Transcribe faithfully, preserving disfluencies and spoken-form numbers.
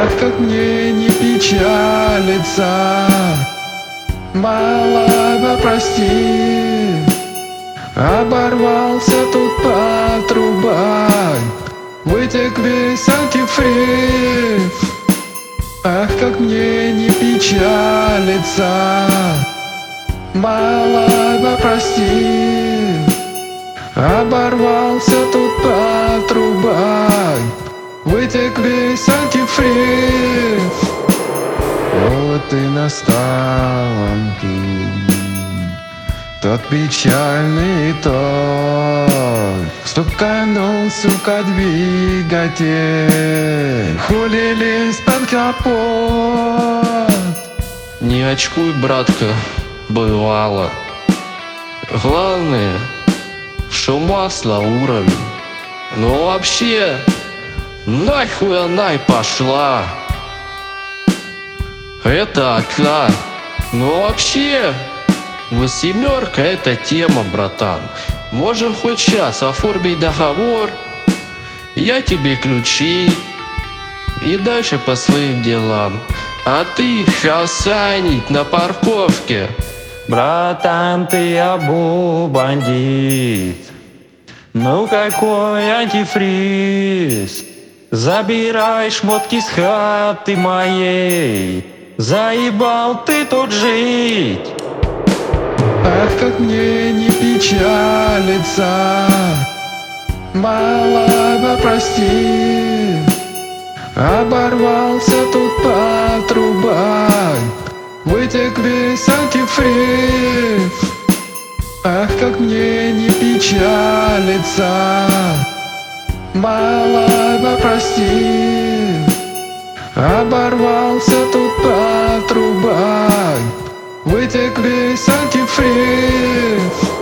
Ах, как мне не печалиться, малого прости. Оборвался тут по трубам, вытек весь антифриз. Ах, как мне не печалиться, малого прости. Оборвался тут по трубам, вытек весь антифриз. Вот и настал Антон, тот печальный итог. Стуканул, сука, двигатель, хули лезть под капот. Не очкуй, братка, бывало. Главное, что масло уровень. Но вообще, нахуй она и пошла. Это АК. Но вообще, восьмерка это тема, братан. Можем хоть сейчас оформить договор, я тебе ключи и дальше по своим делам. А ты хасанить на парковке. Братан, ты обу бандит. Ну какой антифриз? Забирай шмотки с хаты моей. Заебал ты тут жить. Ах, как мне не печалиться, малого прости. Оборвался тут по трубам, вытек весь антифриз. Ах, как мне не печалиться, малого прости. Оборвался тут по трубам, вытек весь антифриз.